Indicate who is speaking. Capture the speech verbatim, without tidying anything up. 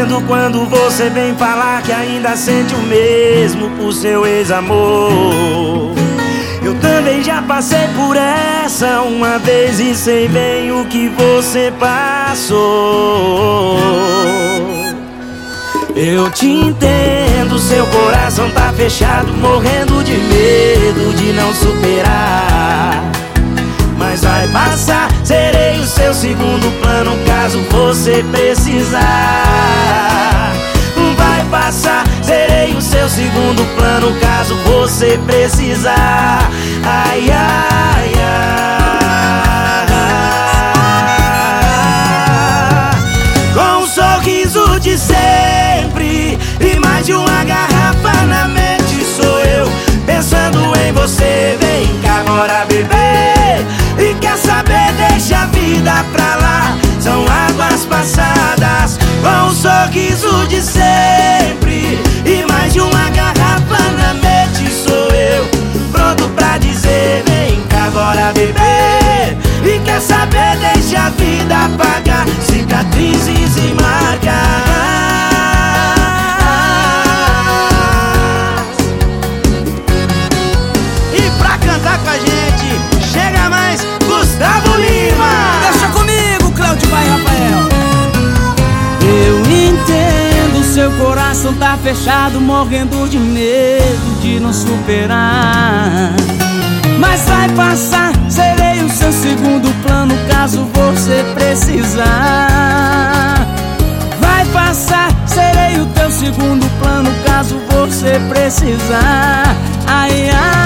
Speaker 1: chorando quando você vem falar que ainda sente o mesmo por seu ex-amor. Eu também já passei por essa uma vez e sei bem o que você passou. Eu te entendo, seu coração tá fechado, morrendo de medo de não superar. Mas vai passar, serei o seu segundo plano caso você precisar. Vai passar, serei o seu segundo plano caso você precisar. Ai, ai, ai. Com um sorriso de sempre e mais de uma garrafa na mente sou eu, pensando em você. Vem cá agora beber, e quer saber, deixa a vida pra lá, são águas passadas. Com um sorriso de sempre e mais de uma garrafa na mente sou eu, pronto pra dizer: vem cá agora beber, e quer saber, deixa a vida apagar cicatrizes e marcas. E pra cantar com a gente, chega mais Gustavo Lima.
Speaker 2: Deixa comigo, Cláudio Vai Rafael.
Speaker 1: Eu
Speaker 2: entendo, seu coração tá fechado, morrendo de medo de não superar. Mas vai passar, serei o seu segundo plano caso você precisar. Vai passar, serei o teu segundo plano caso você precisar. Ai, ai.